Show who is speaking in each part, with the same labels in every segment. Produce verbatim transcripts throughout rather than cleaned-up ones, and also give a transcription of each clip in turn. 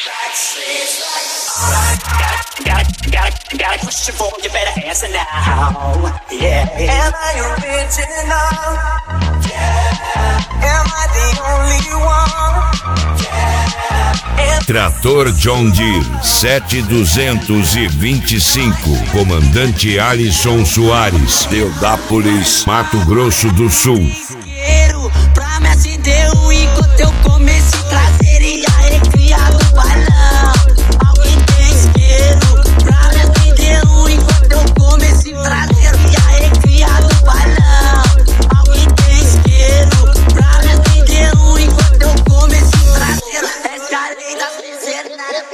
Speaker 1: Gotta, gotta, gotta push it forward, you better answer now. Yeah. Am I original? Yeah. Am I the only one? Yeah.
Speaker 2: Trator John Deere sete duzentos e vinte e cinco, comandante Alisson Soares, Deodápolis, Mato Grosso do Sul.
Speaker 3: Pra me acender enquanto eu comecei traseiro e arrecriado o balão. Alguém tem isqueiro pra me acender enquanto eu comecei traseiro e arrecriado o balão. Alguém tem isqueiro pra me acender enquanto eu comecei traseiro. Essa é a lei da princesa.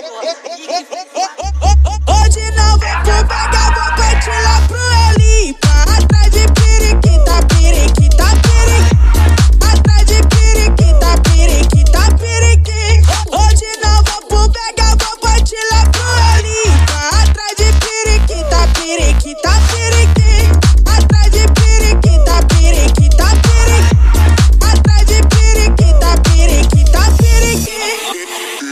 Speaker 3: Hoje não vou pro pegar, vou partir lá pro Elipa. Atrás de periquita, periquita, periquita. Atrás de periquita, periquita, periquita. Hoje não vou pro pegar, vou partir lá pro Elipa. Atrás de periquita, periquita, periquita. Atrás de periquita, periquita, periquita. Atrás de periquita, periquita, periquita.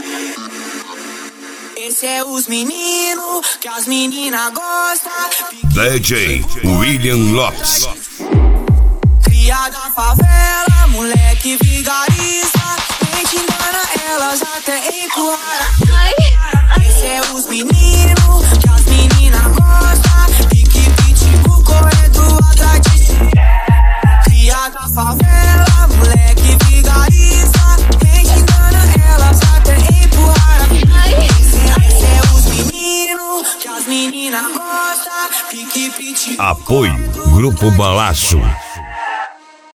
Speaker 3: Esse é os meninos que as meninas gostam.
Speaker 2: D J William Lopes.
Speaker 3: Cria da favela, moleque vigarista. Quem te engana, elas até empurrar. Esse é os meninos que as meninas gostam. Pique, pitbull, correndo atrás de si. Cria da favela, moleque vigarista. Quem te engana, elas até empurrar. Esse é os meninos que as meninas gostam. Pique, pitbull.
Speaker 2: Apoio Grupo Balaço.